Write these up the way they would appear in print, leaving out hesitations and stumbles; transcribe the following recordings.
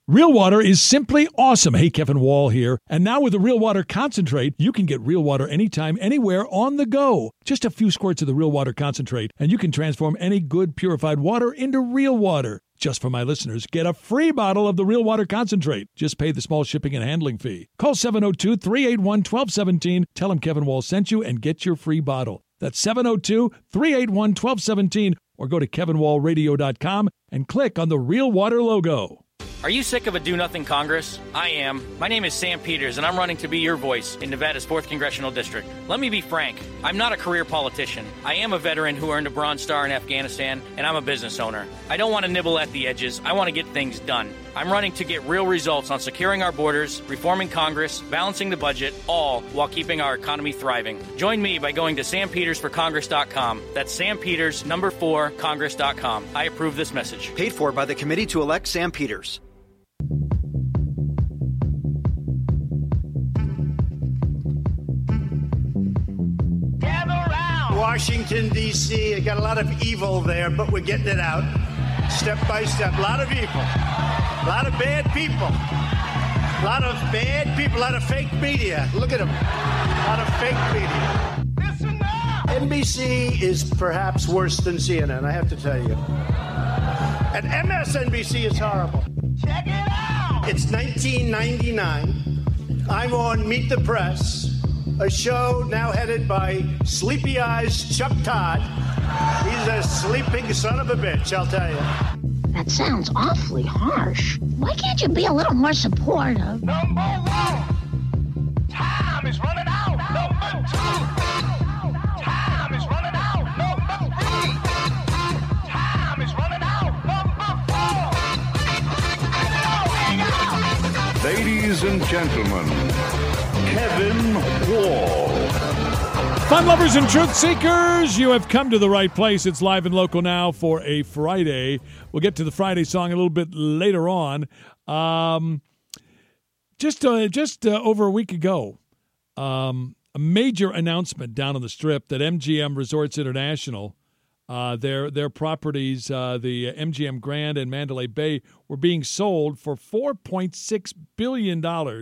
Real water is simply awesome. Hey, Kevin Wall here. And now with the Real Water Concentrate, you can get real water anytime, anywhere, on the go. Just a few squirts of the Real Water Concentrate, and you can transform any good purified water into real water. Just for my listeners, get a free bottle of the Real Water Concentrate. Just pay the small shipping and handling fee. Call 702-381-1217. Tell them Kevin Wall sent you and get your free bottle. That's 702-381-1217. Or go to kevinwallradio.com and click on the Real Water logo. Are you sick of a do-nothing Congress? I am. My name is Sam Peters, and I'm running to be your voice in Nevada's 4th Congressional District. Let me be frank. I'm not a career politician. I am a veteran who earned a Bronze Star in Afghanistan, and I'm a business owner. I don't want to nibble at the edges. I want to get things done. I'm running to get real results on securing our borders, reforming Congress, balancing the budget, all while keeping our economy thriving. Join me by going to sampetersforcongress.com. That's sampetersnumber4congress.com. I approve this message. Paid for by the Committee to Elect Sam Peters. Washington, D.C. I got a lot of evil there, but we're getting it out step by step. A lot of evil. A lot of bad people. A lot of bad people. A lot of fake media. Look at them. A lot of fake media. Listen now. NBC is perhaps worse than CNN, I have to tell you. And MSNBC is horrible. Check it out. It's 1999. I'm on Meet the Press, a show now headed by Sleepy Eyes Chuck Todd. He's a sleeping son of a bitch, I'll tell you. That sounds awfully harsh. Why can't you be a little more supportive? Number one, time is running out. Number two, time is running out. Number three, time is running out. Number four. Ladies and gentlemen, Kevin Wall. Fun lovers and truth seekers, you have come to the right place. It's live and local now for a Friday. We'll get to the Friday song a little bit later on. Just over a week ago, a major announcement down on the Strip that MGM Resorts International, their properties, the MGM Grand and Mandalay Bay, were being sold for $4.6 billion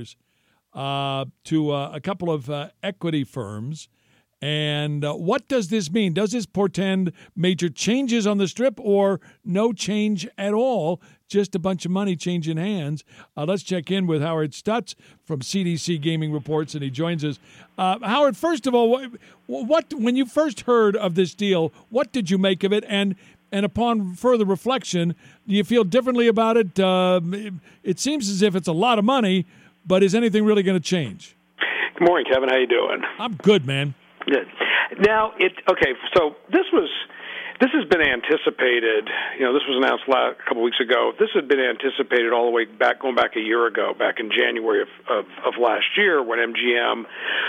to a couple of equity firms. And what does this mean? Does this portend major changes on the Strip or no change at all, just a bunch of money changing hands? Let's check in with Howard Stutz from CDC Gaming Reports, and he joins us. Howard, first of all, what when you first heard of this deal, what did you make of it? And upon further reflection, do you feel differently about it? It seems as if it's a lot of money, but is anything really going to change? Good morning, Kevin. How you doing? I'm good, man. Good. Now, so this has been anticipated. This was announced a couple weeks ago. This had been anticipated all the way going back a year ago, back in January of last year, when MGM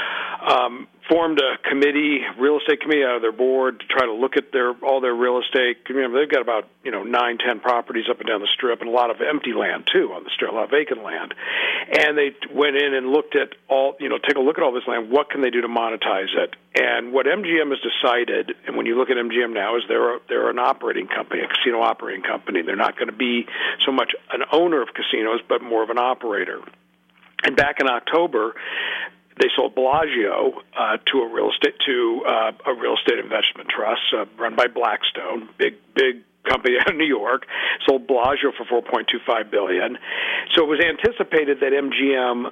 formed a real estate committee out of their board to try to look at all their real estate. Remember, they've got about 9-10 properties up and down the Strip, and a lot of empty land too on the Strip, a lot of vacant land. And they went in and looked at take a look at all this land. What can they do to monetize it? And what MGM has decided, and when you look at MGM now, is they're an operating company, a casino operating company. They're not going to be so much an owner of casinos, but more of an operator. And back in October, they sold Bellagio to a real estate investment trust run by Blackstone, big company out of New York. Sold Bellagio for $4.25 billion. So it was anticipated that MGM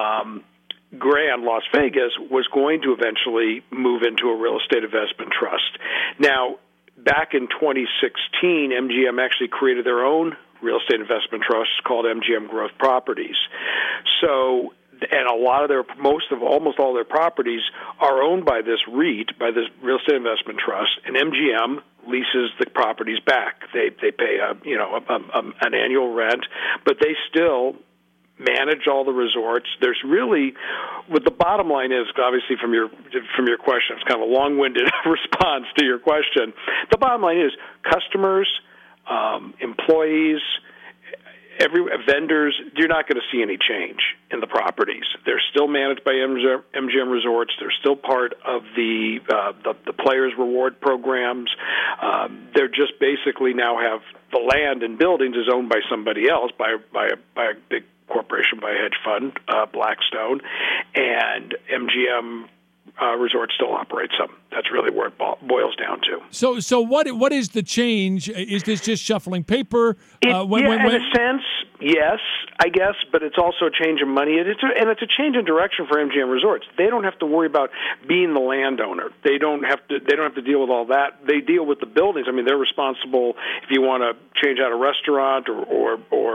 Grand Las Vegas was going to eventually move into a real estate investment trust. Now, back in 2016, MGM actually created their own real estate investment trust called MGM Growth Properties. So, and almost all their properties are owned by this REIT, by this real estate investment trust, and MGM leases the properties back. They pay an annual rent, but they still manage all the resorts. There's really, what the bottom line is, obviously from your question, it's kind of a long-winded response to your question. The bottom line is customers, employees, vendors, you're not going to see any change in the properties. They're still managed by MGM Resorts. They're still part of the players' reward programs. They're just basically now have the land and buildings is owned by somebody else, by a big corporation, by a hedge fund, Blackstone, and MGM Resort still operates them. That's really where it boils down to. So what is the change? Is this just shuffling paper? In a sense, yes, I guess, but it's also a change in money, and it's a change in direction for MGM Resorts. They don't have to worry about being the landowner. They don't have to deal with all that. They deal with the buildings. I mean, they're responsible if you want to change out a restaurant or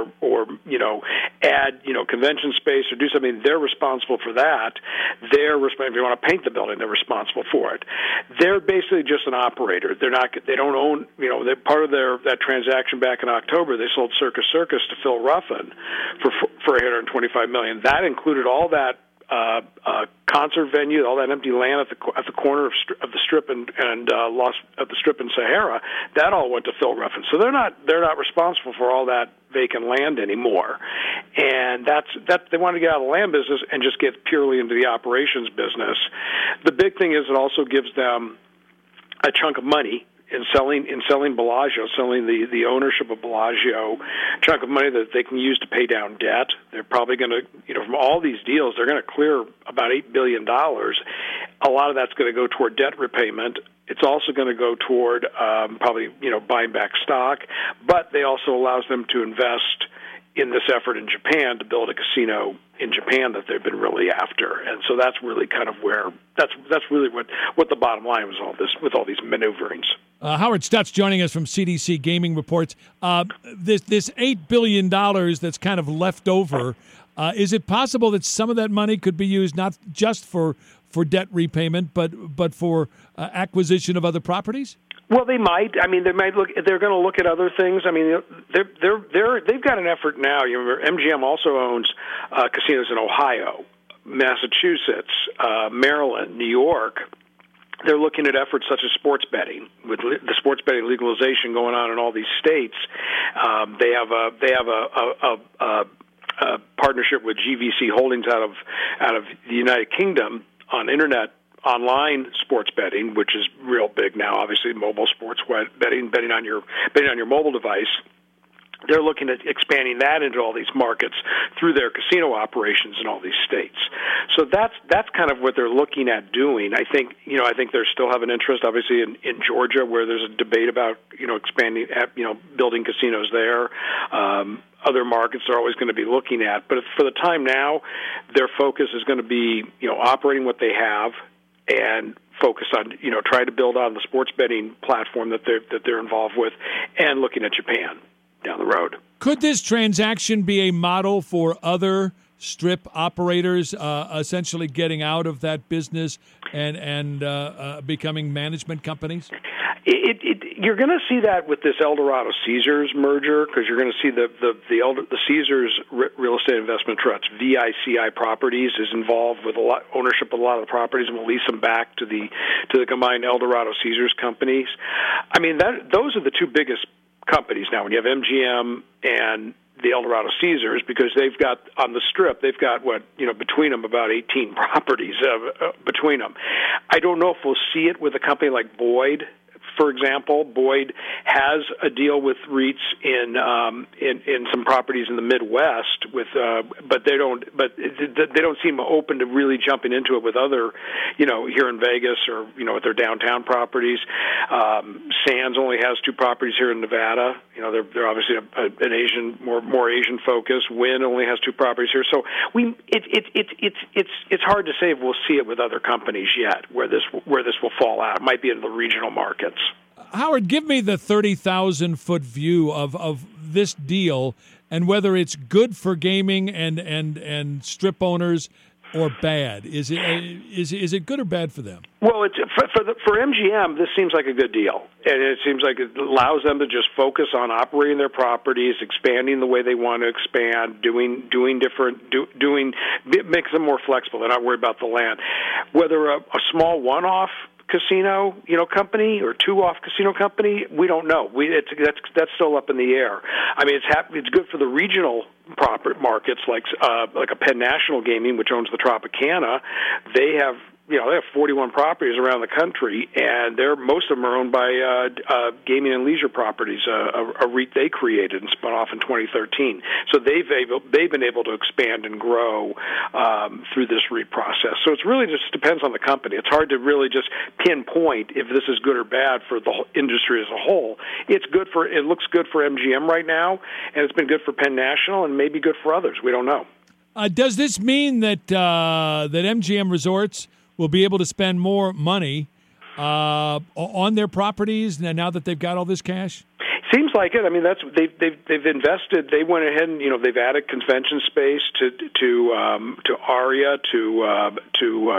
add convention space or do something. They're responsible for that. If you want to paint the building, they're responsible for it. They're basically just an operator. They don't own. They're part of that transaction back in October. They sold Circus Circus to Phil Ruffin for $825 million. That included all that concert venue, all that empty land at the corner of the Strip and at the Strip in Sahara. That all went to Phil Ruffin. So they're not responsible for all that vacant land anymore. And that's they want to get out of the land business and just get purely into the operations business. The big thing is it also gives them a chunk of money in selling Bellagio, selling the ownership of Bellagio, chunk of money that they can use to pay down debt. They're probably going to, from all these deals, they're going to clear about $8 billion. A lot of that's going to go toward debt repayment. It's also going to go toward probably, buying back stock, but they also allows them to invest in this effort in Japan to build a casino in Japan that they've been really after. And so that's really kind of where that's really what the bottom line was with all these maneuverings. Howard Stutz joining us from CDC Gaming Reports. This $8 billion that's kind of left over, is it possible that some of that money could be used not just for debt repayment, but for acquisition of other properties? Well, they might. I mean, they're going to look at other things. I mean, they've got an effort now. You remember, MGM also owns casinos in Ohio, Massachusetts, Maryland, New York. They're looking at efforts such as sports betting, with the sports betting legalization going on in all these states. They have a partnership with GVC Holdings out of the United Kingdom on online sports betting, which is real big now. Obviously, mobile sports betting on your mobile device. They're looking at expanding that into all these markets through their casino operations in all these states. So that's kind of what they're looking at doing. I think they still have an interest, obviously, in Georgia, where there's a debate about expanding, building casinos there. Other markets they're always going to be looking at, but for the time now, their focus is going to be operating what they have and focus on trying to build on the sports betting platform that they're involved with, and looking at Japan down the road. Could this transaction be a model for other strip operators essentially getting out of that business and becoming management companies? You're going to see that with this Eldorado Caesars merger, because you're going to see the Caesars Real Estate Investment Trust, VICI Properties, is involved with ownership of a lot of the properties and will lease them back to the combined Eldorado Caesars companies. I mean, those are the two biggest companies now. When you have MGM and the Eldorado Caesars, because they've got on the Strip, they've got between them about 18 properties between them. I don't know if we'll see it with a company like Boyd. For example, Boyd has a deal with REITs in some properties in the Midwest, but they don't seem open to really jumping into it with other, here in Vegas or with their downtown properties. Sands only has 2 properties here in Nevada. They're obviously an Asian, more Asian focus. Wynn only has 2 properties here, so it's hard to say if we'll see it with other companies yet where this will fall out. It might be in the regional markets. Howard, give me the 30,000-foot view of this deal and whether it's good for gaming and strip owners or bad. Is it good or bad for them? Well, for MGM, this seems like a good deal, and it seems like it allows them to just focus on operating their properties, expanding the way they want to expand, makes them more flexible. They're not worried about the land. Whether a small one-off casino, company or two-off casino company? We don't know. That's still up in the air. I mean, it's good for the regional proper markets like a Penn National Gaming, which owns the Tropicana. They have 41 properties around the country, and most of them are owned by Gaming and Leisure Properties, a REIT they created and spun off in 2013. So they've been able to expand and grow through this REIT process. So it's really just depends on the company. It's hard to really just pinpoint if this is good or bad for the whole industry as a whole. It looks good for MGM right now, and it's been good for Penn National, and maybe good for others. We don't know. Does this mean that MGM Resorts will be able to spend more money on their properties now that they've got all this cash? Seems like it. I mean, they've invested. They went ahead and they've added convention space to Aria to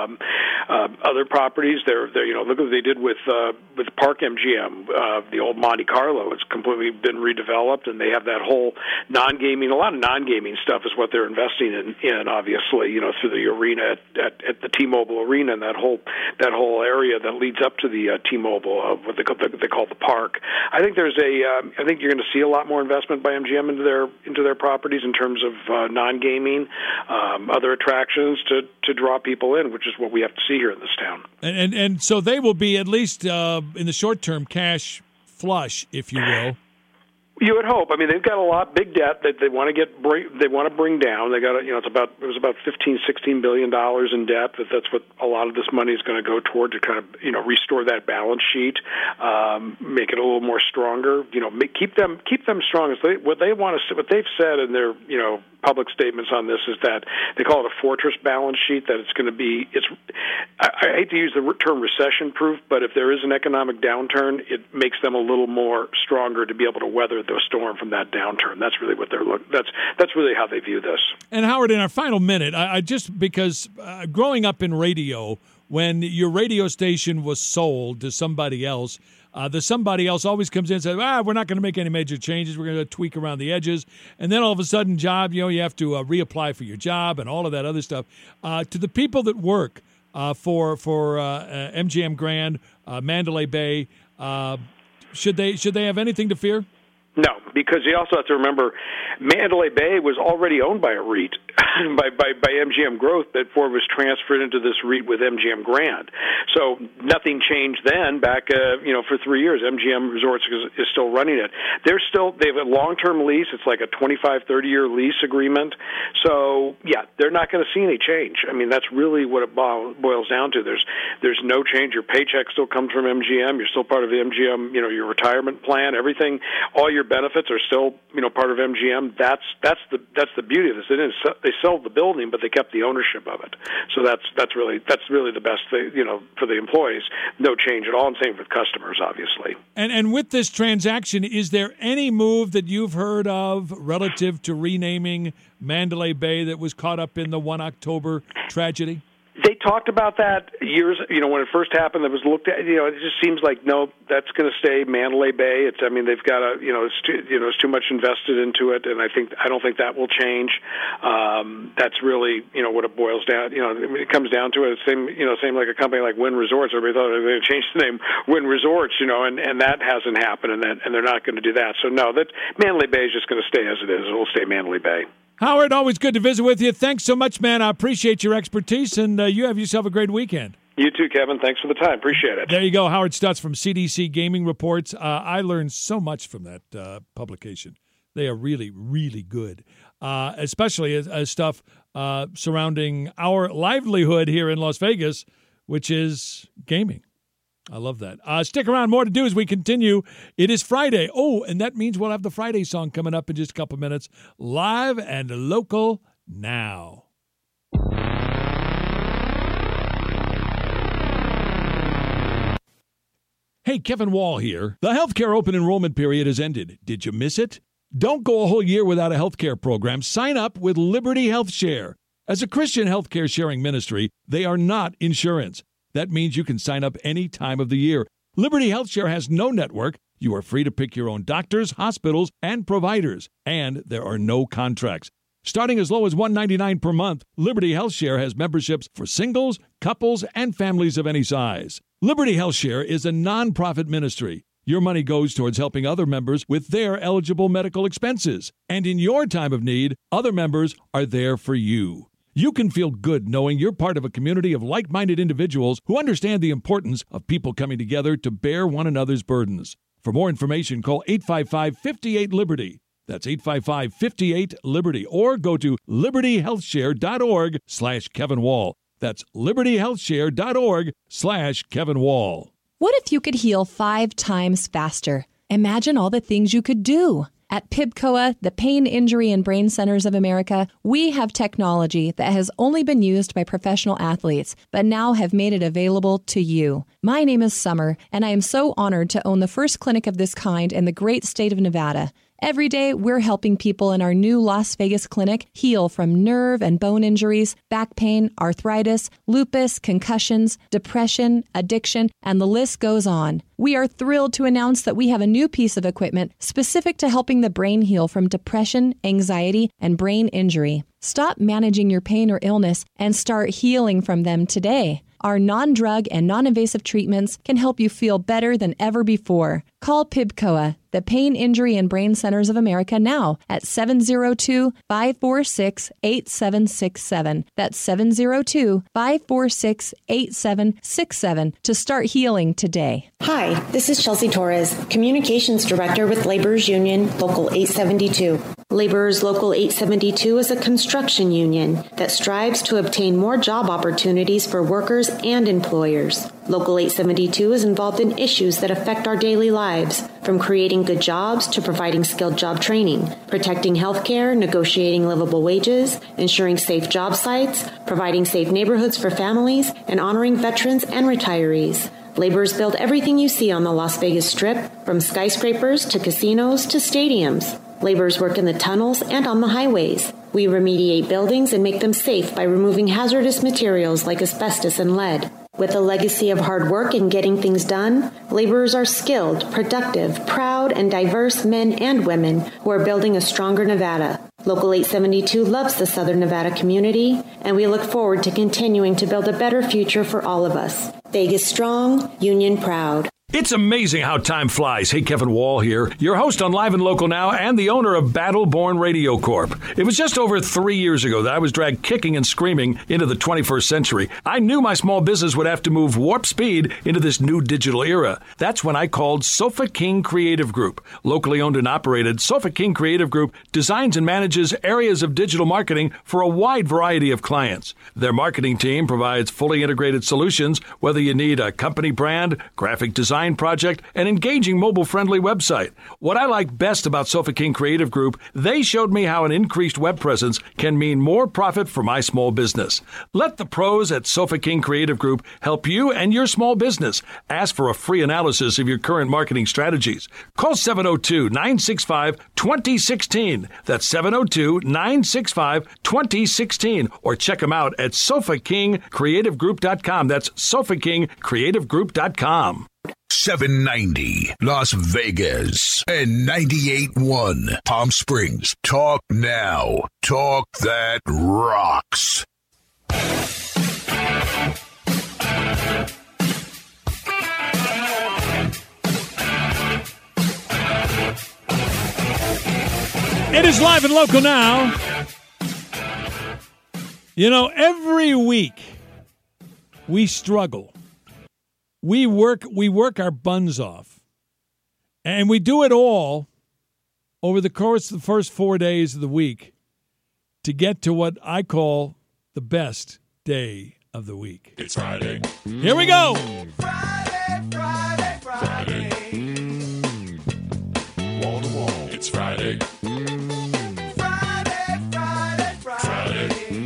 other properties. They're look what they did with Park MGM, the old Monte Carlo. It's completely been redeveloped, and they have that whole non-gaming. A lot of non-gaming stuff is what they're investing in obviously, through the arena at the T-Mobile Arena and that whole area that leads up to the T-Mobile, what they call the Park. I think I think you're going to see a lot more investment by MGM into their properties in terms of non-gaming, other attractions to draw people in, which is what we have to see here in this town. And so they will be at least in the short term cash flush, if you will. You would hope. I mean, they've got big debt that they want to bring down. They got it was about $15-16 billion in debt. That's what a lot of this money is going to go toward to kind of restore that balance sheet, make it a little more stronger. Keep them strong. What they've said in their public statements on this is that they call it a fortress balance sheet. That it's going to be. I hate to use the term recession proof, but if there is an economic downturn, it makes them a little more stronger to be able to weather the storm from that downturn. That's really what they're looking. That's really how they view this. And Howard, in our final minute, I just because growing up in radio, when your radio station was sold to somebody else, the somebody else always comes in and says, we're not going to make any major changes. We're going to tweak around the edges. And then all of a sudden, you have to reapply for your job and all of that other stuff. To the people that work for MGM Grand, Mandalay Bay, should they have anything to fear? No, because you also have to remember Mandalay Bay was already owned by a REIT, by MGM Growth, before it was transferred into this REIT with MGM Grand. So nothing changed then. Back, for 3 years, MGM Resorts is still running it. They have a long-term lease. It's like a 25-30-year lease agreement. So yeah, they're not going to see any change. I mean, that's really what it boils down to. There's no change. Your paycheck still comes from MGM. You're still part of the MGM. Your retirement plan, everything, all your benefits are still part of MGM. That's the beauty of this. They sold the building, but they kept the ownership of it. So that's really the best thing for the employees. No change at all, and same with customers, obviously. And with this transaction, is there any move that you've heard of relative to renaming Mandalay Bay that was caught up in the 1 October tragedy? They talked about that years, when it first happened. It was looked at, it just seems like, no, that's going to stay Mandalay Bay. They've got it's too much invested into it, and I don't think that will change. That's really, what it boils down. When it comes down to it, it's same like a company like Wynn Resorts. Everybody thought they were going to change the name Wynn Resorts, and that hasn't happened, and they're not going to do that. So no, that Mandalay Bay is just going to stay as it is. It will stay Mandalay Bay. Howard, always good to visit with you. Thanks so much, man. I appreciate your expertise, and you have yourself a great weekend. You too, Kevin. Thanks for the time. Appreciate it. There you go. Howard Stutz from CDC Gaming Reports. I learned so much from that publication. They are really, really good, especially as stuff surrounding our livelihood here in Las Vegas, which is gaming. I love that. Stick around. More to do as we continue. It is Friday. Oh, and that means we'll have the Friday song coming up in just a couple minutes. Live and local now. Hey, Kevin Wall here. The healthcare open enrollment period has ended. Did you miss it? Don't go a whole year without a healthcare program. Sign up with Liberty Health Share. As a Christian healthcare sharing ministry, they are not insurance. That means you can sign up any time of the year. Liberty Health Share has no network. You are free to pick your own doctors, hospitals, and providers. And there are no contracts. Starting as low as $199 per month, Liberty Health Share has memberships for singles, couples and families of any size. Liberty HealthShare is a nonprofit ministry. Your money goes towards helping other members with their eligible medical expenses. And in your time of need, other members are there for you. You can feel good knowing you're part of a community of like-minded individuals who understand the importance of people coming together to bear one another's burdens. For more information, call 855-58-LIBERTY. That's 855-58-LIBERTY. Or go to libertyhealthshare.org/Kevin Wall. That's libertyhealthshare.org/Kevin Wall. What if you could heal 5 times faster? Imagine all the things you could do. At PIBCOA, the Pain, Injury, and Brain Centers of America, we have technology that has only been used by professional athletes, but now have made it available to you. My name is Summer, and I am so honored to own the first clinic of this kind in the great state of Nevada. Every day, we're helping people in our new Las Vegas clinic heal from nerve and bone injuries, back pain, arthritis, lupus, concussions, depression, addiction, and the list goes on. We are thrilled to announce that we have a new piece of equipment specific to helping the brain heal from depression, anxiety, and brain injury. Stop managing your pain or illness and start healing from them today. Our non-drug and non-invasive treatments can help you feel better than ever before. Call PIBCOA, the Pain, Injury, and Brain Centers of America, now at 702-546-8767. That's 702-546-8767 to start healing today. Hi, this is Chelsea Torres, Communications Director with Laborers Union Local 872. Laborers Local 872 is a construction union that strives to obtain more job opportunities for workers and employers. Local 872 is involved in issues that affect our daily lives, from creating good jobs to providing skilled job training, protecting health care, negotiating livable wages, ensuring safe job sites, providing safe neighborhoods for families, and honoring veterans and retirees. Laborers build everything you see on the Las Vegas Strip, from skyscrapers to casinos to stadiums. Laborers work in the tunnels and on the highways. We remediate buildings and make them safe by removing hazardous materials like asbestos and lead. With a legacy of hard work and getting things done, laborers are skilled, productive, proud, and diverse men and women who are building a stronger Nevada. Local 872 loves the Southern Nevada community, and we look forward to continuing to build a better future for all of us. Vegas strong, union proud. It's amazing how time flies. Hey, Kevin Wall here, your host on Live and Local Now and the owner of Battleborn Radio Corp. It was just over 3 years ago that I was dragged kicking and screaming into the 21st century. I knew my small business would have to move warp speed into this new digital era. That's when I called Sofa King Creative Group. Locally owned and operated, Sofa King Creative Group designs and manages areas of digital marketing for a wide variety of clients. Their marketing team provides fully integrated solutions, whether you need a company brand, graphic design project, an engaging mobile-friendly website. What I like best about Sofa King Creative Group, they showed me how an increased web presence can mean more profit for my small business. Let the pros at Sofa King Creative Group help you and your small business. Ask for a free analysis of your current marketing strategies. Call 702-965-2016. That's 702-965-2016. Or check them out at SofaKingCreativeGroup.com. That's SofaKingCreativeGroup.com. 790 Las Vegas and 98.1 Palm Springs. Talk now. Talk that rocks. It is Live and Local Now. You know, every week we struggle. We work our buns off, and we do it all over the course of the first 4 days of the week to get to what I call the best day of the week. It's Friday. Here we go. Friday, Friday, Friday. Wall to wall. It's Friday. Friday, Friday, Friday.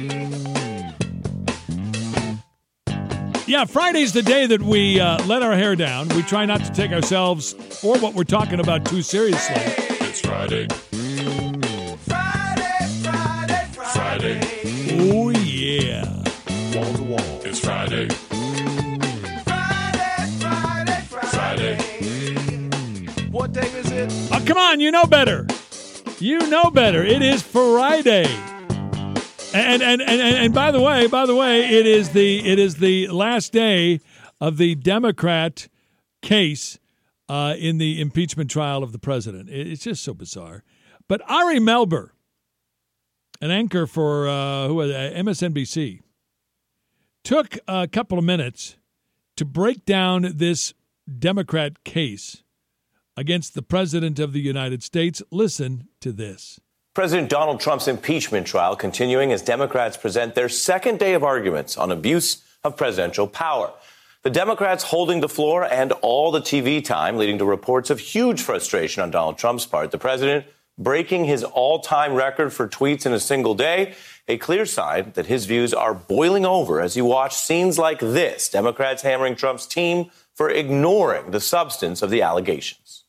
Yeah, Friday's the day that we let our hair down. We try not to take ourselves or what we're talking about too seriously. It's Friday. Friday, Friday, Friday. Oh, yeah. Wall to wall. It's Friday. Friday, Friday, Friday. What day is it? Oh, come on, you know better. You know better. It is Friday. And by the way, it is the last day of the Democrat case in the impeachment trial of the president. It's just so bizarre. But Ari Melber, an anchor for MSNBC, took a couple of minutes to break down this Democrat case against the President of the United States. Listen to this. President Donald Trump's impeachment trial continuing as Democrats present their second day of arguments on abuse of presidential power. The Democrats holding the floor and all the TV time, leading to reports of huge frustration on Donald Trump's part. The president breaking his all-time record for tweets in a single day, a clear sign that his views are boiling over as you watch scenes like this, Democrats hammering Trump's team for ignoring the substance of the allegations.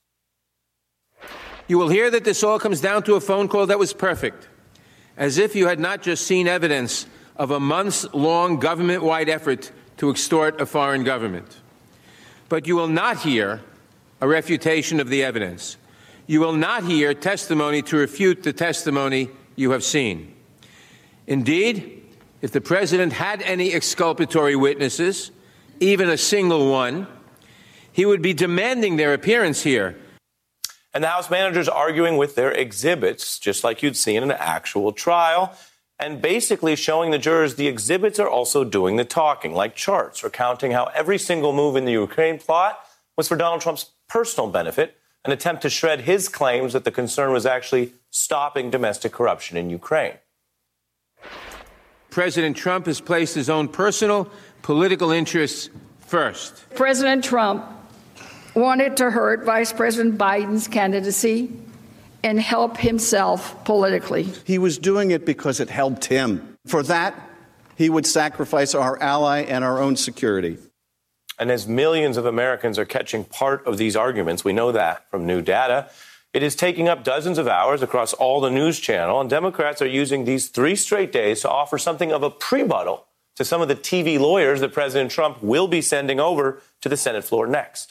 You will hear that this all comes down to a phone call that was perfect, as if you had not just seen evidence of a months-long government-wide effort to extort a foreign government. But you will not hear a refutation of the evidence. You will not hear testimony to refute the testimony you have seen. Indeed, if the president had any exculpatory witnesses, even a single one, he would be demanding their appearance here. And the House managers arguing with their exhibits, just like you'd see in an actual trial, and basically showing the jurors the exhibits are also doing the talking, like charts recounting how every single move in the Ukraine plot was for Donald Trump's personal benefit, an attempt to shred his claims that the concern was actually stopping domestic corruption in Ukraine. President Trump has placed his own personal political interests first. President Trump wanted to hurt Vice President Biden's candidacy and help himself politically. He was doing it because it helped him. For that, he would sacrifice our ally and our own security. And as millions of Americans are catching part of these arguments, we know that from new data, it is taking up dozens of hours across all the news channel, and Democrats are using these 3 straight days to offer something of a prebuttal to some of the TV lawyers that President Trump will be sending over to the Senate floor next.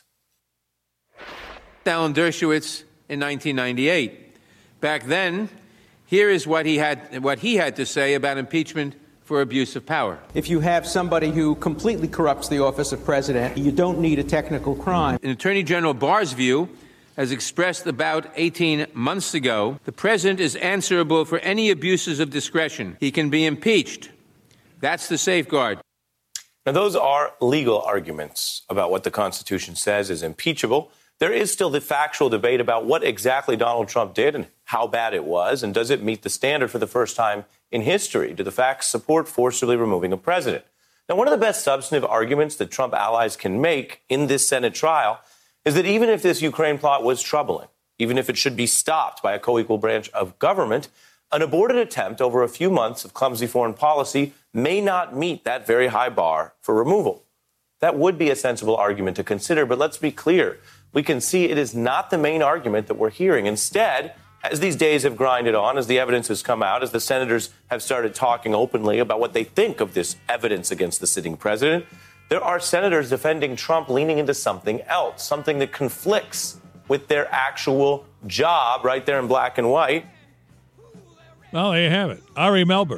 Alan Dershowitz in 1998. Back then, here is what he had to say about impeachment for abuse of power. If you have somebody who completely corrupts the office of president, you don't need a technical crime. In Attorney General Barr's view, as expressed about 18 months ago, the president is answerable for any abuses of discretion. He can be impeached. That's the safeguard. Now, those are legal arguments about what the Constitution says is impeachable. There is still the factual debate about what exactly Donald Trump did and how bad it was, and does it meet the standard for the first time in history? Do the facts support forcibly removing a president? Now, one of the best substantive arguments that Trump allies can make in this Senate trial is that even if this Ukraine plot was troubling, even if it should be stopped by a co-equal branch of government, an aborted attempt over a few months of clumsy foreign policy may not meet that very high bar for removal. That would be a sensible argument to consider, but let's be clear. We can see it is not the main argument that we're hearing. Instead, as these days have grinded on, as the evidence has come out, as the senators have started talking openly about what they think of this evidence against the sitting president, there are senators defending Trump leaning into something else, something that conflicts with their actual job right there in black and white. Well, there you have it. Ari Melber,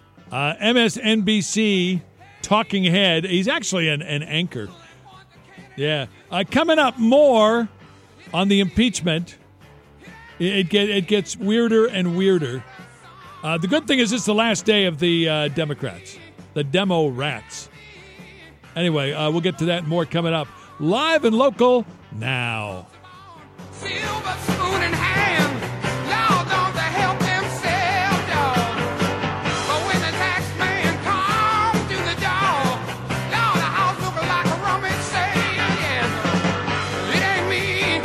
MSNBC talking head. He's actually an anchor. Yeah. Coming up more on the impeachment. It gets weirder and weirder. The good thing is it's the last day of the Democrats, the demo rats. Anyway, we'll get to that and more coming up. Live and local now. Silver spoon in hand, Lord, don't they help themselves, dog. But when the tax man comes to the door, Lord, the house looking like a rummage sale, yes. It ain't me,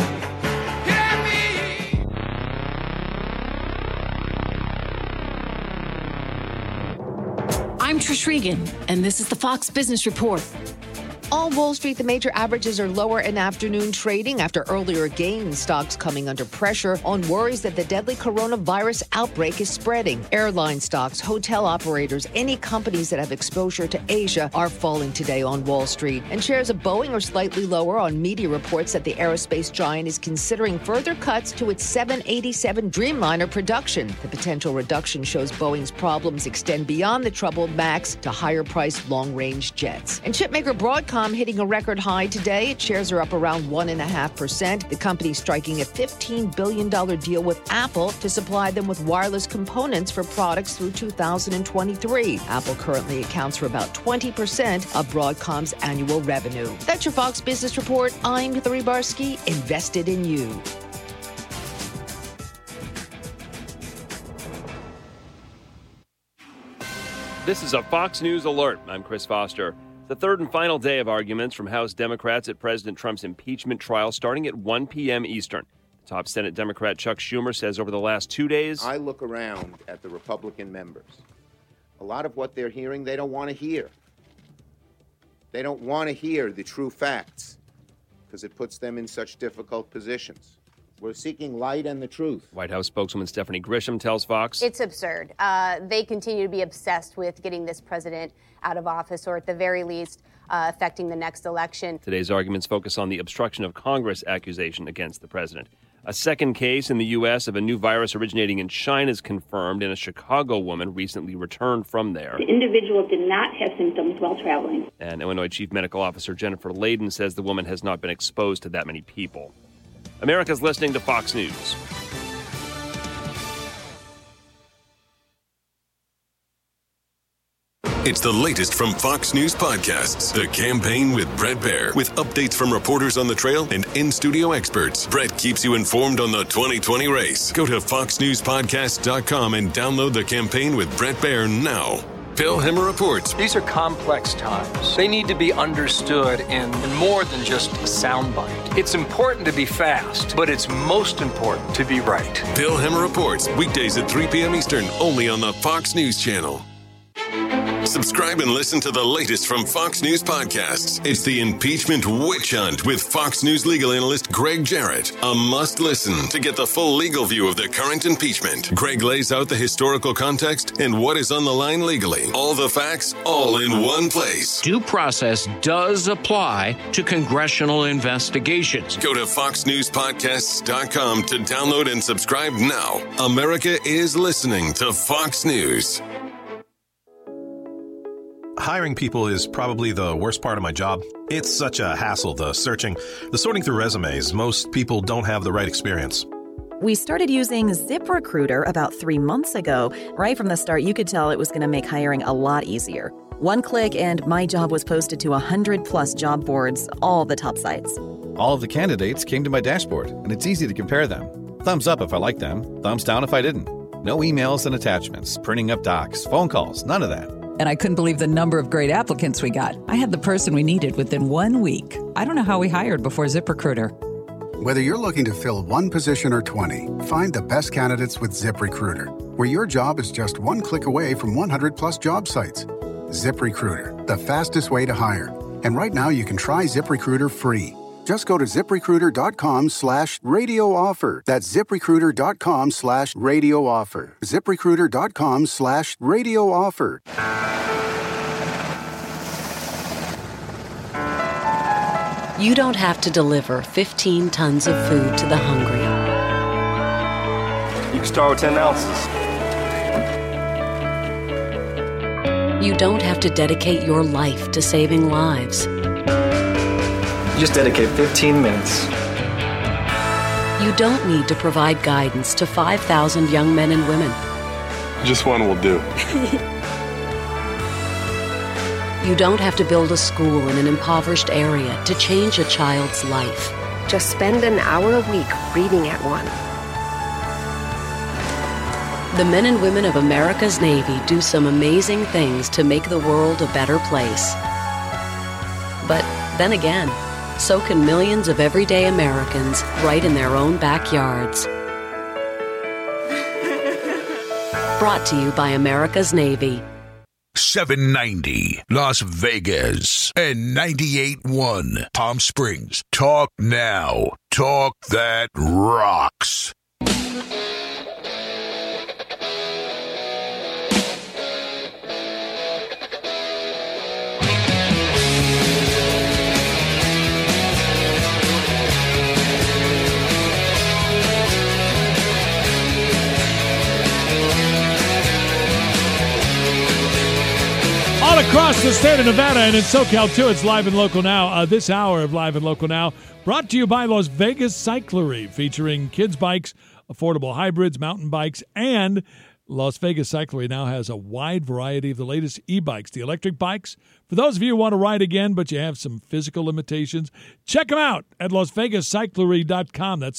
it ain't me. I'm Trish Regan, and this is the Fox Business Report. On Wall Street, the major averages are lower in afternoon trading after earlier gains. Stocks coming under pressure on worries that the deadly coronavirus outbreak is spreading. Airline stocks, hotel operators, any companies that have exposure to Asia are falling today on Wall Street. And shares of Boeing are slightly lower on media reports that the aerospace giant is considering further cuts to its 787 Dreamliner production. The potential reduction shows Boeing's problems extend beyond the troubled MAX to higher-priced long-range jets. And chipmaker Broadcom hitting a record high today. Its shares are up around 1.5%. The company striking a $15 billion deal with Apple to supply them with wireless components for products through 2023. Apple currently accounts for about 20% of Broadcom's annual revenue. That's your Fox Business Report. I'm Heather Barsky, invested in you. This is a Fox News Alert. I'm Chris Foster. The third and final day of arguments from House Democrats at President Trump's impeachment trial starting at 1 p.m. Eastern. Top Senate Democrat Chuck Schumer says over the last 2 days, I look around at the Republican members. A lot of what they're hearing, they don't want to hear. They don't want to hear the true facts because it puts them in such difficult positions. We're seeking light and the truth. White House spokeswoman Stephanie Grisham tells Fox, it's absurd. They continue to be obsessed with getting this president out of office, or at the very least, affecting the next election. Today's arguments focus on the obstruction of Congress accusation against the president. A second case in the U.S. of a new virus originating in China is confirmed, and a Chicago woman recently returned from there. The individual did not have symptoms while traveling. And Illinois Chief Medical Officer Jennifer Layden says the woman has not been exposed to that many people. America's listening to Fox News. It's the latest from Fox News Podcasts. The Campaign with Bret Baier, with updates from reporters on the trail and in-studio experts. Bret keeps you informed on the 2020 race. Go to foxnewspodcast.com and download The Campaign with Bret Baier now. Bill Hemmer reports. These are complex times. They need to be understood in more than just a soundbite. It's important to be fast, but it's most important to be right. Bill Hemmer reports, weekdays at 3 p.m. Eastern, only on the Fox News Channel. Subscribe and listen to the latest from Fox News Podcasts. It's the Impeachment Witch Hunt with Fox News legal analyst Greg Jarrett. A must listen to get the full legal view of the current impeachment. Greg lays out the historical context and what is on the line legally. All the facts, all in one place. Due process does apply to congressional investigations. Go to foxnewspodcasts.com to download and subscribe now. America is listening to Fox News. Hiring people is probably the worst part of my job. It's such a hassle, the searching, the sorting through resumes. Most people don't have the right experience. We started using ZipRecruiter about 3 months ago. Right from the start, you could tell it was going to make hiring a lot easier. One click and my job was posted to 100+ job boards, all the top sites. All of the candidates came to my dashboard, and it's easy to compare them. Thumbs up if I liked them, thumbs down if I didn't. No emails and attachments, printing up docs, phone calls, none of that. And I couldn't believe the number of great applicants we got. I had the person we needed within 1 week. I don't know how we hired before ZipRecruiter. Whether you're looking to fill one position or 20, find the best candidates with ZipRecruiter, where your job is just one click away from 100+ job sites. ZipRecruiter, the fastest way to hire. And right now you can try ZipRecruiter free. Just go to ZipRecruiter.com/radio offer. That's ZipRecruiter.com/radio offer. ZipRecruiter.com/radio offer. You don't have to deliver 15 tons of food to the hungry. You can start with 10 ounces. You don't have to dedicate your life to saving lives. Just dedicate 15 minutes. You don't need to provide guidance to 5,000 young men and women. Just one will do. You don't have to build a school in an impoverished area to change a child's life. Just spend an hour a week reading at one. The men and women of America's Navy do some amazing things to make the world a better place. But then again, so can millions of everyday Americans right in their own backyards. Brought to you by America's Navy. 790 Las Vegas and 98.1 Palm Springs. Talk now. Talk that rocks. All across the state of Nevada and in SoCal, too, it's Live and Local Now. This hour of Live and Local Now brought to you by Las Vegas Cyclery, featuring kids' bikes, affordable hybrids, mountain bikes, and Las Vegas Cyclery now has a wide variety of the latest e-bikes, the electric bikes. For those of you who want to ride again, but you have some physical limitations, check them out at LasVegasCyclery.com. That's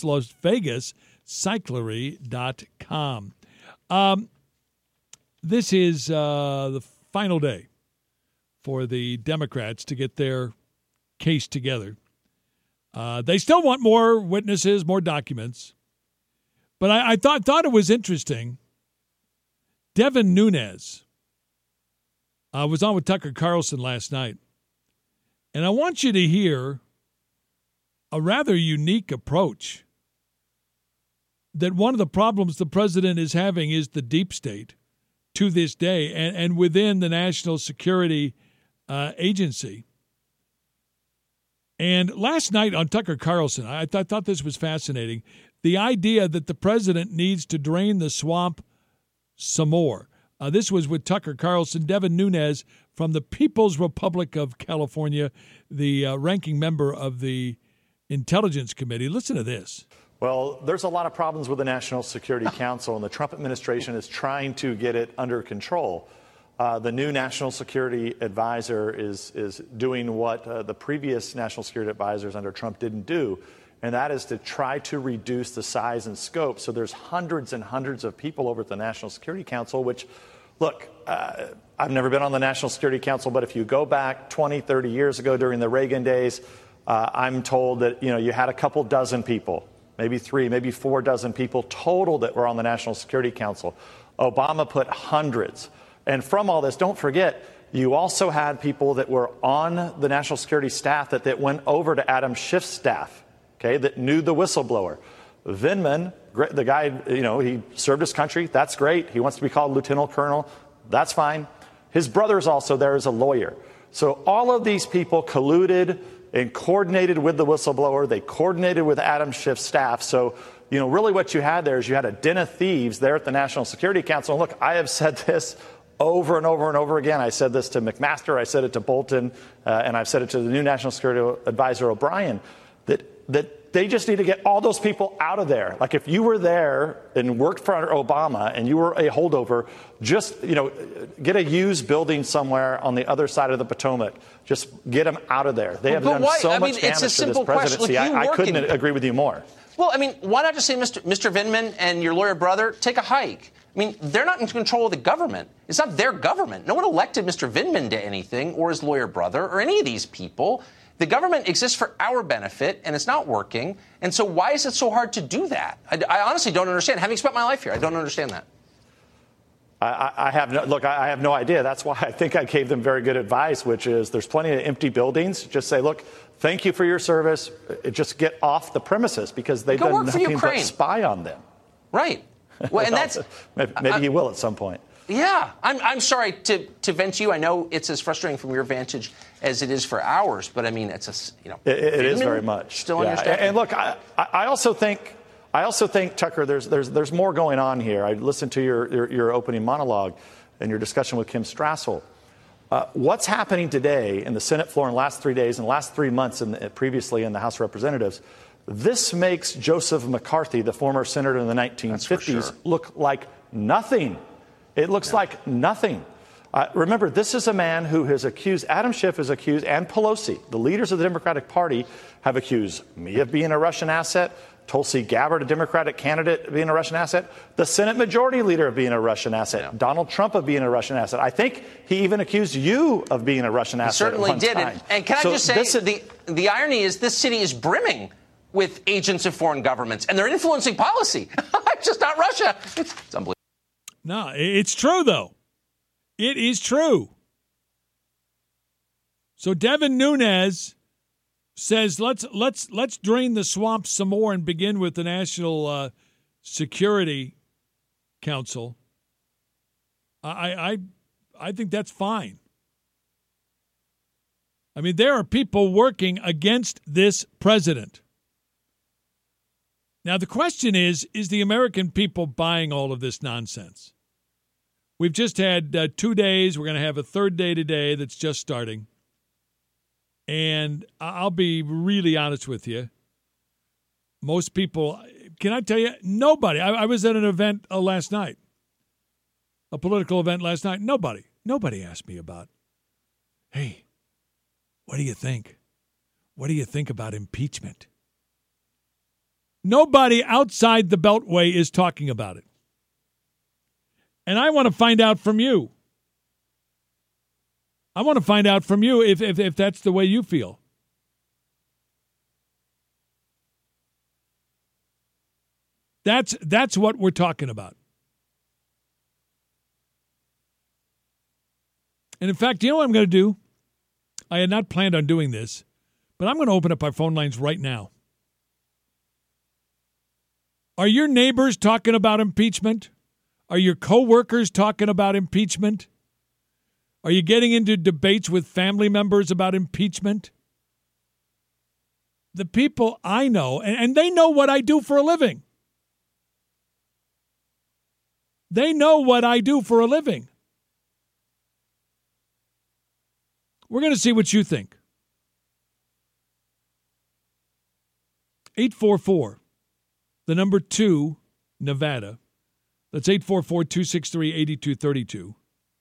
LasVegasCyclery.com. This is the final day for the Democrats to get their case together. They still want more witnesses, more documents. But I thought it was interesting. Devin Nunes was on with Tucker Carlson last night. And I want you to hear a rather unique approach that one of the problems the president is having is the deep state to this day and within the National Security Agency. And last night on Tucker Carlson, I thought this was fascinating. The idea that the president needs to drain the swamp some more. This was with Tucker Carlson, Devin Nunes from the People's Republic of California, the ranking member of the Intelligence Committee. Listen to this. Well, there's a lot of problems with the National Security Council, and the Trump administration is trying to get it under control. The new National Security Advisor is doing what the previous National Security Advisors under Trump didn't do, and that is to try to reduce the size and scope. So there's hundreds and hundreds of people over at the National Security Council, which, look, I've never been on the National Security Council, but if you go back 20, 30 years ago during the Reagan days, I'm told that, you had a couple dozen people, maybe 3, maybe 4 dozen people total that were on the National Security Council. Obama put hundreds. And from all this, don't forget, you also had people that were on the national security staff that went over to Adam Schiff's staff, okay, that knew the whistleblower. Vindman, the guy, he served his country. That's great. He wants to be called lieutenant colonel. That's fine. His brother's also there as a lawyer. So all of these people colluded and coordinated with the whistleblower. They coordinated with Adam Schiff's staff. So, really what you had there is you had a den of thieves there at the National Security Council. And look, I have said this over and over and over again. I said this to McMaster, I said it to Bolton, and I've said it to the new National Security Advisor O'Brien, that they just need to get all those people out of there. Like if you were there and worked for Obama and you were a holdover, just, get a used building somewhere on the other side of the Potomac. Just get them out of there. They have done so much damage to this presidency. I couldn't agree with you more. Well, why not just say, Mr. Vindman and your lawyer brother, take a hike? They're not in control of the government. It's not their government. No one elected Mr. Vindman to anything, or his lawyer brother, or any of these people. The government exists for our benefit, and it's not working. And so why is it so hard to do that? I honestly don't understand. Having spent my life here, I don't understand that. I have no idea. That's why I think I gave them very good advice, which is there's plenty of empty buildings. Just say, look, thank you for your service. Just get off the premises because they've done nothing but spy on them. Right. Well, and that's maybe he will at some point. Yeah, I'm sorry to vent to you. I know it's as frustrating from your vantage as it is for ours, but it's it is very much still on your staff. And look, I also think Tucker, there's more going on here. I listened to your opening monologue and your discussion with Kim Strassel. What's happening today in the Senate floor in the last 3 days and the last 3 months previously in the House of Representatives? This makes Joseph McCarthy, the former senator in the 1950s, look like nothing. It looks like nothing. Remember, this is a man who has accused, Adam Schiff has accused, and Pelosi, the leaders of the Democratic Party, have accused me of being a Russian asset, Tulsi Gabbard, a Democratic candidate, of being a Russian asset, the Senate Majority Leader of being a Russian asset, Donald Trump of being a Russian asset. I think he even accused you of being a Russian asset. He certainly did. And can I just say, the irony is this city is brimming with agents of foreign governments, and they're influencing policy. It's just not Russia. It's unbelievable. No, it's true, though. It is true. So Devin Nunes says let's drain the swamp some more and begin with the National Security Council. I think that's fine. I mean, there are people working against this president. Now, the question is the American people buying all of this nonsense? We've just had 2 days. We're going to have a third day today that's just starting. And I'll be really honest with you. Most people, can I tell you, nobody. I was at an event last night, a political event last night. Nobody asked me about, hey, what do you think? What do you think about impeachment? Nobody outside the Beltway is talking about it. And I want to find out from you. I want to find out from you if that's the way you feel. That's what we're talking about. And in fact, you know what I'm going to do? I had not planned on doing this, but I'm going to open up our phone lines right now. Are your neighbors talking about impeachment? Are your coworkers talking about impeachment? Are you getting into debates with family members about impeachment? The people I know, and they know what I do for a living. They know what I do for a living. We're going to see what you think. 844, the number 2, Nevada. That's 844-263-8232.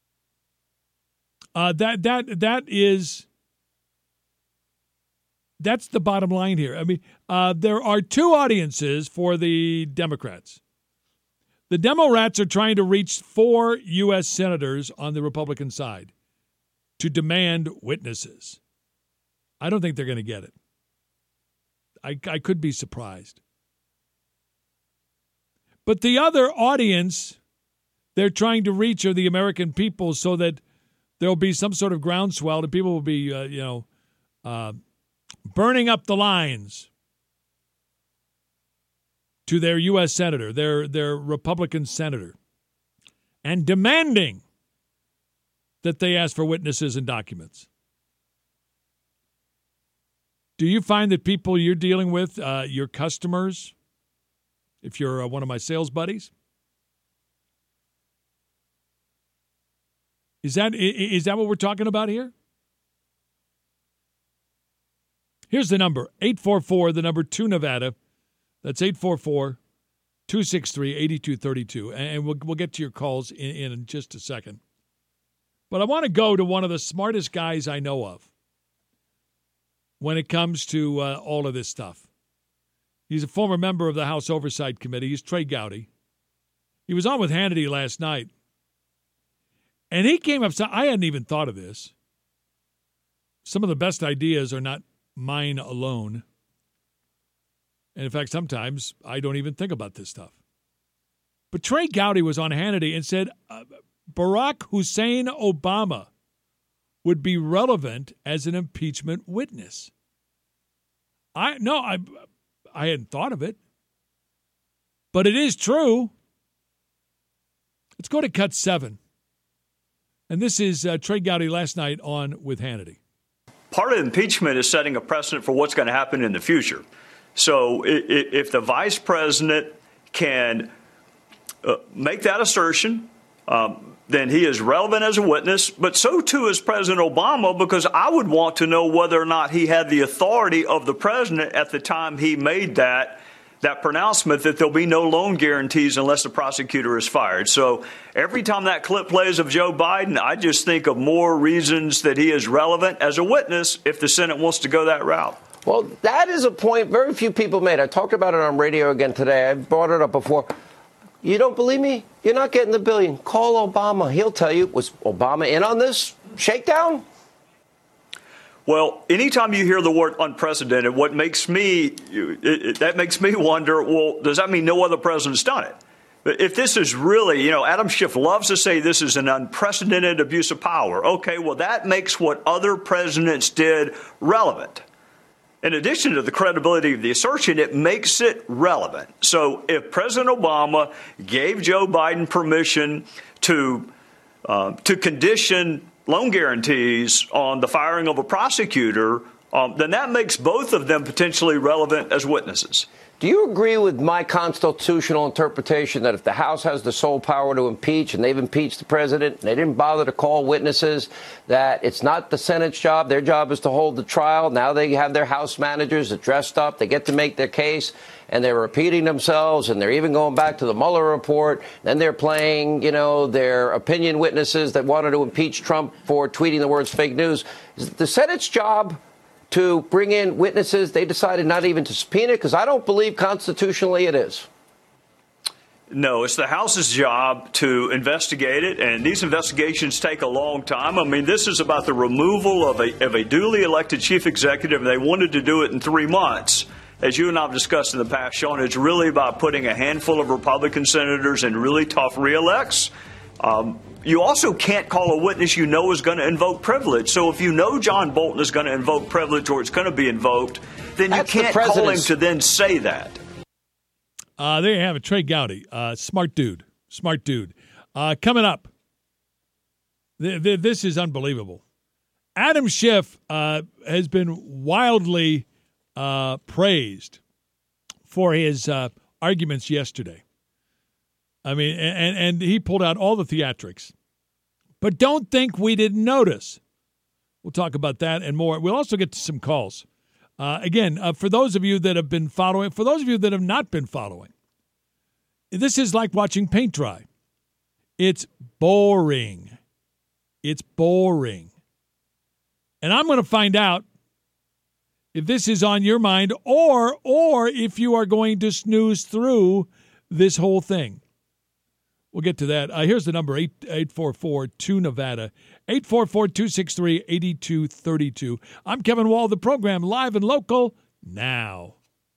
That's the bottom line here. I mean, there are two audiences for the Democrats. The Democrats are trying to reach 4 U.S. senators on the Republican side to demand witnesses. I don't think they're going to get it. I could be surprised. But the other audience they're trying to reach are the American people so that there'll be some sort of groundswell and people will be, burning up the lines to their U.S. senator, their Republican senator, and demanding that they ask for witnesses and documents. Do you find that people you're dealing with, your customers, if you're one of my sales buddies, is that what we're talking about here? Here's the number, 844, the number 2 Nevada. That's 844-263-8232. And we'll get to your calls in just a second. But I want to go to one of the smartest guys I know of when it comes to all of this stuff. He's a former member of the House Oversight Committee. He's Trey Gowdy. He was on with Hannity last night. And he came up, I hadn't even thought of this. Some of the best ideas are not mine alone. And in fact, sometimes I don't even think about this stuff. But Trey Gowdy was on Hannity and said Barack Hussein Obama would be relevant as an impeachment witness. I hadn't thought of it. But it is true. Let's go to cut 7. And this is Trey Gowdy last night on with Hannity. Part of impeachment is setting a precedent for what's going to happen in the future. So if the vice president can make that assertion, then he is relevant as a witness. But so, too, is President Obama, because I would want to know whether or not he had the authority of the president at the time he made that pronouncement that there'll be no loan guarantees unless the prosecutor is fired. So every time that clip plays of Joe Biden, I just think of more reasons that he is relevant as a witness if the Senate wants to go that route. Well, that is a point very few people made. I talked about it on radio again today. I brought it up before. You don't believe me? You're not getting the billion. Call Obama. He'll tell you, was Obama in on this shakedown? Well, anytime you hear the word unprecedented, that makes me wonder, well, does that mean no other president's done it? if this is really, Adam Schiff loves to say this is an unprecedented abuse of power. Okay, well, that makes what other presidents did relevant. In addition to the credibility of the assertion, it makes it relevant. So if President Obama gave Joe Biden permission to condition loan guarantees on the firing of a prosecutor, then that makes both of them potentially relevant as witnesses. Do you agree with my constitutional interpretation that if the House has the sole power to impeach and they've impeached the president, and they didn't bother to call witnesses, that it's not the Senate's job? Their job is to hold the trial. Now they have their House managers that dressed up. They get to make their case, and they're repeating themselves, and they're even going back to the Mueller report. Then they're playing, their opinion witnesses that wanted to impeach Trump for tweeting the words fake news. Is it the Senate's job to bring in witnesses? They decided not even to subpoena, because I don't believe constitutionally it is. No, it's the House's job to investigate it, and these investigations take a long time. I mean, this is about the removal of a duly elected chief executive, and they wanted to do it in 3 months. As you and I have discussed in the past, Sean, it's really about putting a handful of Republican senators in really tough re-elects. You also can't call a witness you know is going to invoke privilege. So if you know John Bolton is going to invoke privilege or it's going to be invoked, then you can't call him to then say that. There you have it, Trey Gowdy. Smart dude. Coming up, this is unbelievable. Adam Schiff has been wildly praised for his arguments yesterday. I mean, and he pulled out all the theatrics. But don't think we didn't notice. We'll talk about that and more. We'll also get to some calls. Again, for those of you that have been following, for those of you that have not been following, this is like watching paint dry. It's boring. And I'm going to find out if this is on your mind or if you are going to snooze through this whole thing. We'll get to that. Here's the number, 844-2-NEVADA, 844-263-8232. I'm Kevin Wall, the program live and local now.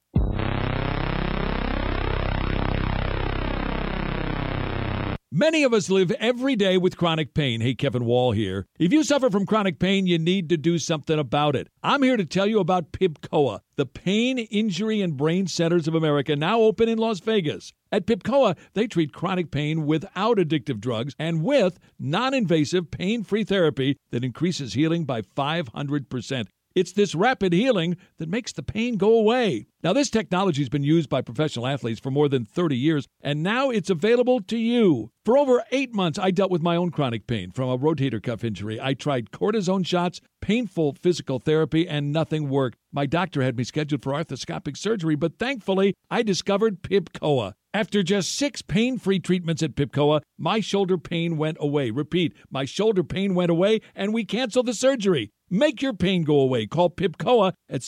Many of us live every day with chronic pain. Hey, Kevin Wall here. If you suffer from chronic pain, you need to do something about it. I'm here to tell you about PIBCOA, the Pain, Injury, and Brain Centers of America, now open in Las Vegas. At PIBCOA, they treat chronic pain without addictive drugs and with non-invasive, pain-free therapy that increases healing by 500%. It's this rapid healing that makes the pain go away. Now, this technology has been used by professional athletes for more than 30 years, and now it's available to you. For over 8 months, I dealt with my own chronic pain from a rotator cuff injury. I tried cortisone shots, painful physical therapy, and nothing worked. My doctor had me scheduled for arthroscopic surgery, but thankfully, I discovered PIBCOA. After just 6 pain-free treatments at PIBCOA, my shoulder pain went away. Repeat, my shoulder pain went away, and we canceled the surgery. Make your pain go away. Call PIBCOA at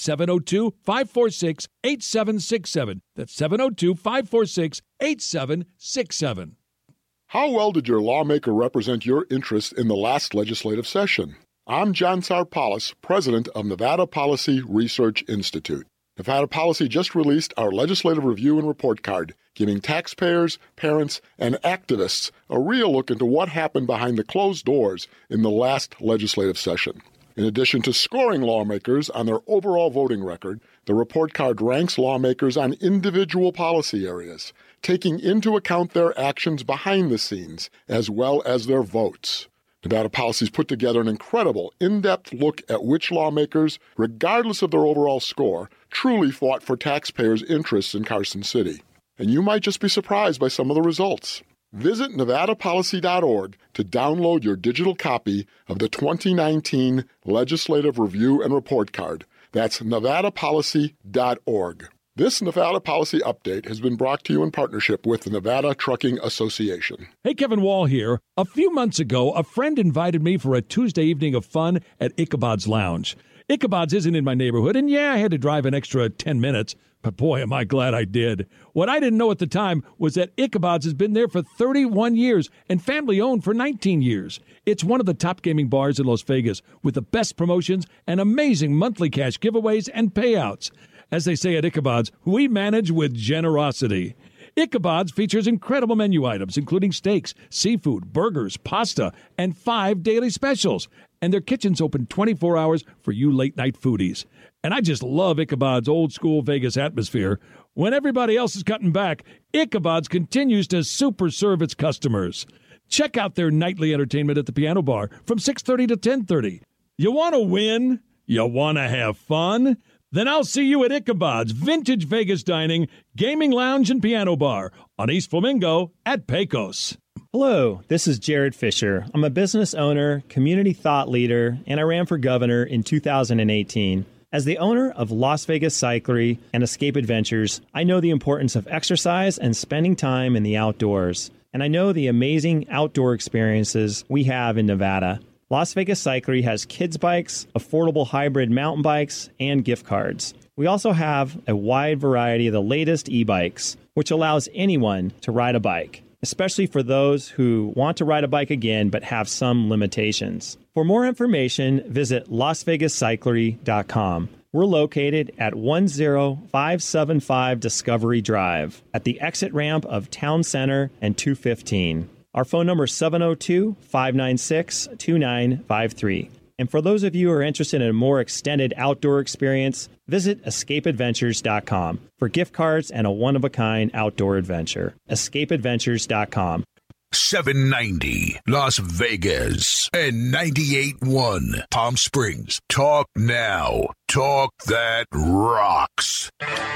702-546-8767. That's 702-546-8767. How well did your lawmaker represent your interests in the last legislative session? I'm John Sarpalis, president of Nevada Policy Research Institute. Nevada Policy just released our legislative review and report card, giving taxpayers, parents, and activists a real look into what happened behind the closed doors in the last legislative session. In addition to scoring lawmakers on their overall voting record, the report card ranks lawmakers on individual policy areas, taking into account their actions behind the scenes, as well as their votes. Nevada Policy's put together an incredible, in-depth look at which lawmakers, regardless of their overall score, truly fought for taxpayers' interests in Carson City. And you might just be surprised by some of the results. Visit NevadaPolicy.org to download your digital copy of the 2019 Legislative Review and Report Card. That's NevadaPolicy.org. This Nevada Policy Update has been brought to you in partnership with the Nevada Trucking Association. Hey, Kevin Wall here. A few months ago, a friend invited me for a Tuesday evening of fun at Ichabod's Lounge. Ichabod's isn't in my neighborhood, and yeah, I had to drive an extra 10 minutes, but boy, am I glad I did. What I didn't know at the time was that Ichabod's has been there for 31 years and family-owned for 19 years. It's one of the top gaming bars in Las Vegas with the best promotions and amazing monthly cash giveaways and payouts. As they say at Ichabod's, we manage with generosity. Ichabod's features incredible menu items, including steaks, seafood, burgers, pasta, and 5 daily specials. And their kitchen's open 24 hours for you late-night foodies. And I just love Ichabod's old-school Vegas atmosphere. When everybody else is cutting back, Ichabod's continues to super serve its customers. Check out their nightly entertainment at the Piano Bar from 6:30 to 10:30. You want to win? You want to have fun? Then I'll see you at Ichabod's Vintage Vegas Dining, Gaming Lounge, and Piano Bar on East Flamingo at Pecos. Hello, this is Jared Fisher. I'm a business owner, community thought leader, and I ran for governor in 2018. As the owner of Las Vegas Cyclery and Escape Adventures, I know the importance of exercise and spending time in the outdoors. And I know the amazing outdoor experiences we have in Nevada. Las Vegas Cyclery has kids' bikes, affordable hybrid mountain bikes, and gift cards. We also have a wide variety of the latest e-bikes, which allows anyone to ride a bike, especially for those who want to ride a bike again but have some limitations. For more information, visit LasVegasCyclery.com. We're located at 10575 Discovery Drive at the exit ramp of Town Center and 215. Our phone number is 702-596-2953. And for those of you who are interested in a more extended outdoor experience, visit escapeadventures.com for gift cards and a one-of-a-kind outdoor adventure. escapeadventures.com. 790 Las Vegas and 98.1 Palm Springs. Talk now. Talk that rocks.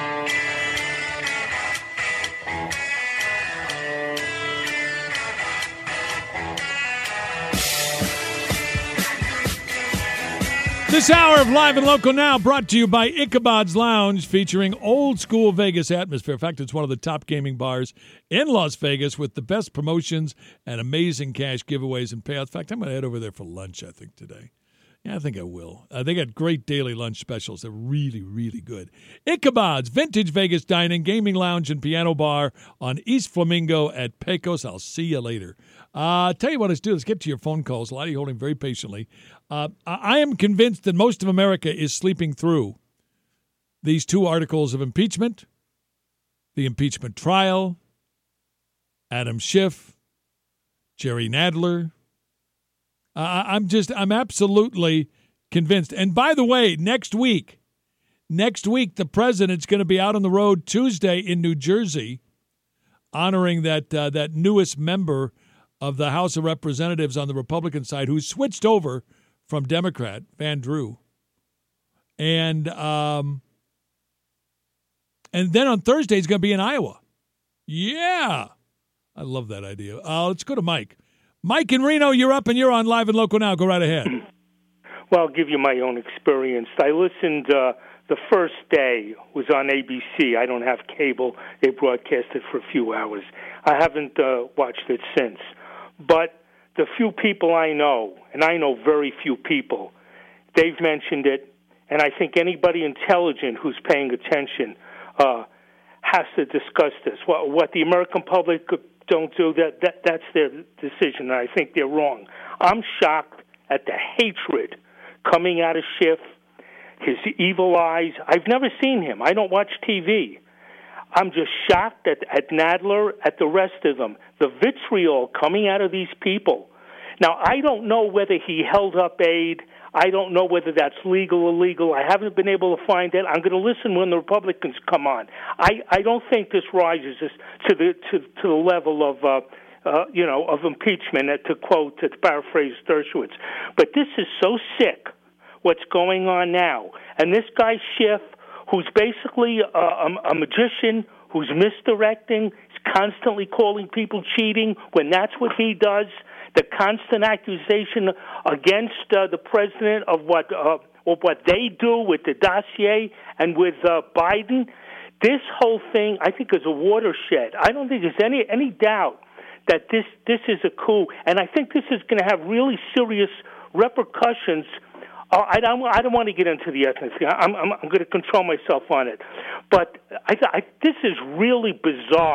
This hour of Live and Local Now brought to you by Ichabod's Lounge, featuring old-school Vegas atmosphere. In fact, it's one of the top gaming bars in Las Vegas with the best promotions and amazing cash giveaways and payouts. In fact, I'm going to head over there for lunch, I think, today. Yeah, I think I will. They got great daily lunch specials. They're really, really good. Ichabod's Vintage Vegas Dining, Gaming Lounge, and Piano Bar on East Flamingo at Pecos. I'll see you later. Tell you what, let's do. Let's get to your phone calls. A lot of you holding very patiently. I am convinced that most of America is sleeping through these 2 articles of impeachment, the impeachment trial, Adam Schiff, Jerry Nadler. I'm absolutely convinced. And by the way, next week, the president's going to be out on the road Tuesday in New Jersey, honoring that newest member of the House of Representatives on the Republican side who switched over from Democrat, Van Drew. And then on Thursday, he's going to be in Iowa. Yeah. I love that idea. Let's go to Mike. Mike in Reno, you're up and you're on Live and Local Now. Go right ahead. Well, I'll give you my own experience. I listened the first day, was on ABC. I don't have cable. They broadcast it for a few hours. I haven't watched it since. But the few people I know, and I know very few people, they've mentioned it, and I think anybody intelligent who's paying attention has to discuss this. What the American public don't do, that's their decision, and I think they're wrong. I'm shocked at the hatred coming out of Schiff, his evil eyes. I've never seen him. I don't watch TV. I'm just shocked at Nadler, at the rest of them. The vitriol coming out of these people. Now, I don't know whether he held up aid. I don't know whether that's legal or illegal. I haven't been able to find it. I'm going to listen when the Republicans come on. I don't think this rises to the level of of impeachment, to paraphrase Dershowitz. But this is so sick, what's going on now. And this guy Schiff, who's basically a magician, who's misdirecting, is constantly calling people cheating when that's what he does. The constant accusation against the president of what they do with the dossier and with Biden. This whole thing, I think, is a watershed. I don't think there's any doubt that this is a coup, and I think this is going to have really serious repercussions. I don't want to get into the ethnic thing. I'm going to control myself on it. But this is really bizarre.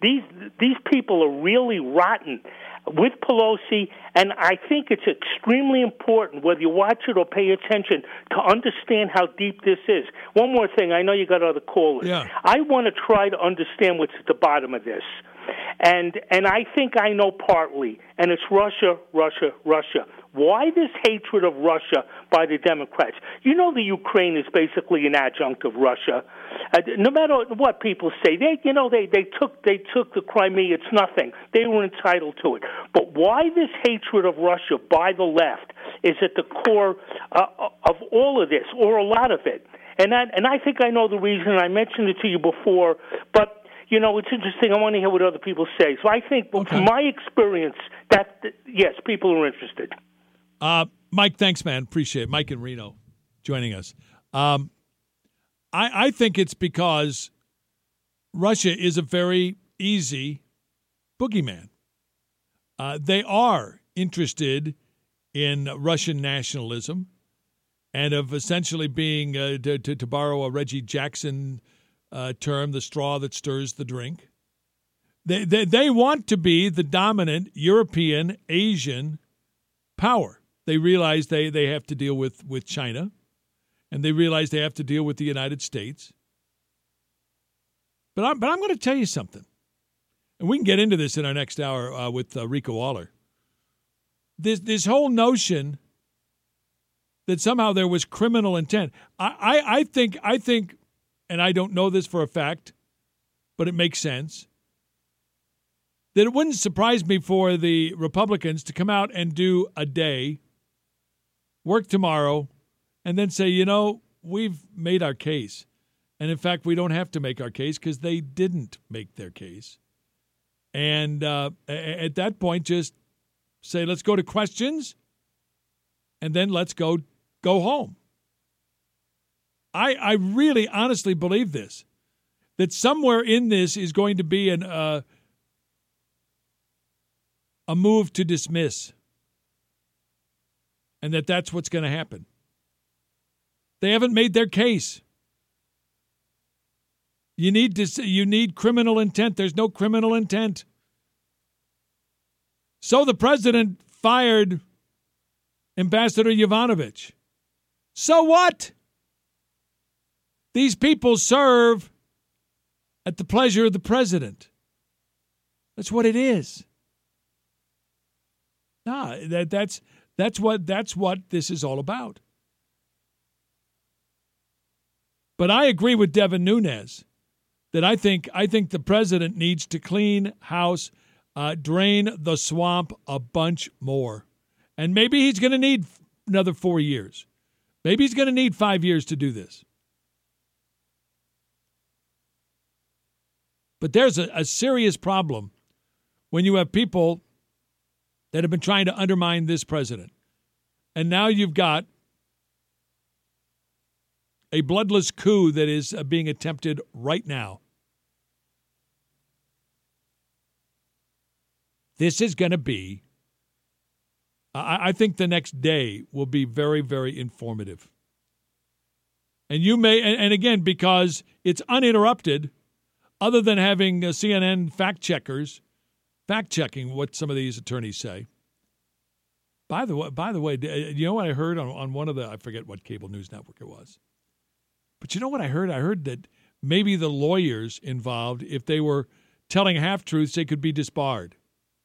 these people are really rotten with Pelosi, and I think it's extremely important, whether you watch it or pay attention, to understand how deep this is. One more thing. I know you got other callers. Yeah. I want to try to understand what's at the bottom of this. And I think I know partly, and it's Russia, Russia, Russia. Why this hatred of Russia by the Democrats? You know the Ukraine is basically an adjunct of Russia. No matter what people say, they took the Crimea. It's nothing. They were entitled to it. But why this hatred of Russia by the left is at the core of all of this, or a lot of it? And I think I know the reason. I mentioned it to you before, but. You know, it's interesting. I want to hear what other people say. So I think, from my experience, that, yes, people are interested. Mike, thanks, man. Appreciate it. Mike in Reno joining us. I think it's because Russia is a very easy boogeyman. They are interested in Russian nationalism and of essentially being, to borrow a Reggie Jackson term, the straw that stirs the drink. They want to be the dominant European, Asian power. They realize they have to deal with China, and they realize they have to deal with the United States. But I'm going to tell you something, and we can get into this in our next hour with Rico Aller. This whole notion that somehow there was criminal intent. I think. And I don't know this for a fact, but it makes sense, that it wouldn't surprise me for the Republicans to come out and do a day, work tomorrow, and then say, we've made our case. And, in fact, we don't have to make our case because they didn't make their case. And at that point, just say, let's go to questions, and then let's go home. I really honestly believe this, that somewhere in this is going to be a move to dismiss, and that's what's going to happen. They haven't made their case. You need criminal intent. There's no criminal intent. So the president fired Ambassador Yovanovitch. So what? These people serve at the pleasure of the president. That's what it is. That's what this is all about. But I agree with Devin Nunes that I think the president needs to clean house, drain the swamp a bunch more. And maybe he's going to need another 4 years. Maybe he's going to need 5 years to do this. But there's a serious problem when you have people that have been trying to undermine this president. And now you've got a bloodless coup that is being attempted right now. This is going to be, I think the next day will be very, very informative. And you may, and again, because it's uninterrupted, other than having CNN fact-checking what some of these attorneys say. By the way, you know what I heard on one of the, I forget what cable news network it was. But you know what I heard? I heard that maybe the lawyers involved, if they were telling half-truths, they could be disbarred.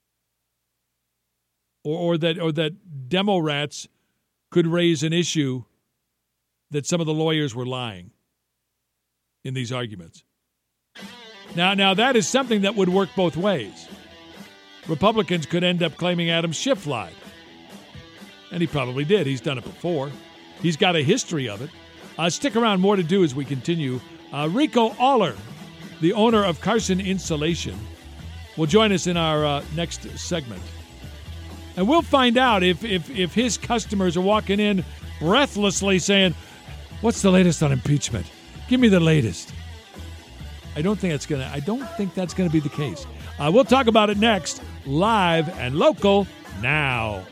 Or that demo rats could raise an issue that some of the lawyers were lying in these arguments. Now that is something that would work both ways. Republicans could end up claiming Adam Schiff lied. And he probably did. He's done it before. He's got a history of it. Stick around, more to do as we continue. Rico Aller, the owner of Carson Insulation, will join us in our next segment. And we'll find out if his customers are walking in breathlessly saying, what's the latest on impeachment? Give me the latest. I don't think that's going to be the case. We'll talk about it next, live and local now.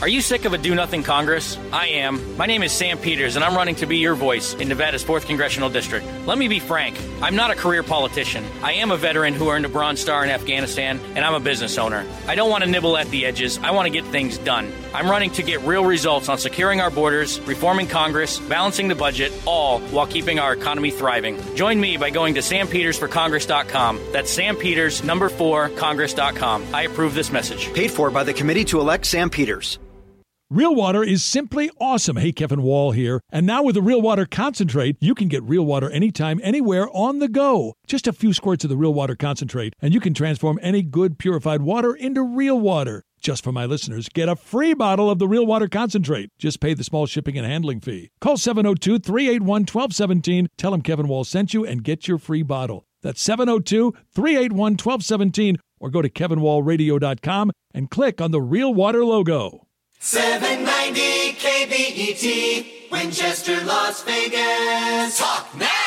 Are you sick of a do-nothing Congress? I am. My name is Sam Peters, and I'm running to be your voice in Nevada's 4th Congressional District. Let me be frank. I'm not a career politician. I am a veteran who earned a Bronze Star in Afghanistan, and I'm a business owner. I don't want to nibble at the edges. I want to get things done. I'm running to get real results on securing our borders, reforming Congress, balancing the budget, all while keeping our economy thriving. Join me by going to sampetersforcongress.com. That's sampetersnumber4congress.com. I approve this message. Paid for by the Committee to Elect Sam Peters. Real water is simply awesome. Hey, Kevin Wall here. And now with the Real Water Concentrate, you can get real water anytime, anywhere, on the go. Just a few squirts of the Real Water Concentrate, and you can transform any good purified water into real water. Just for my listeners, get a free bottle of the Real Water Concentrate. Just pay the small shipping and handling fee. Call 702-381-1217. Tell them Kevin Wall sent you and get your free bottle. That's 702-381-1217. Or go to kevinwallradio.com and click on the Real Water logo. 790 KBET, Winchester, Las Vegas. Talk now.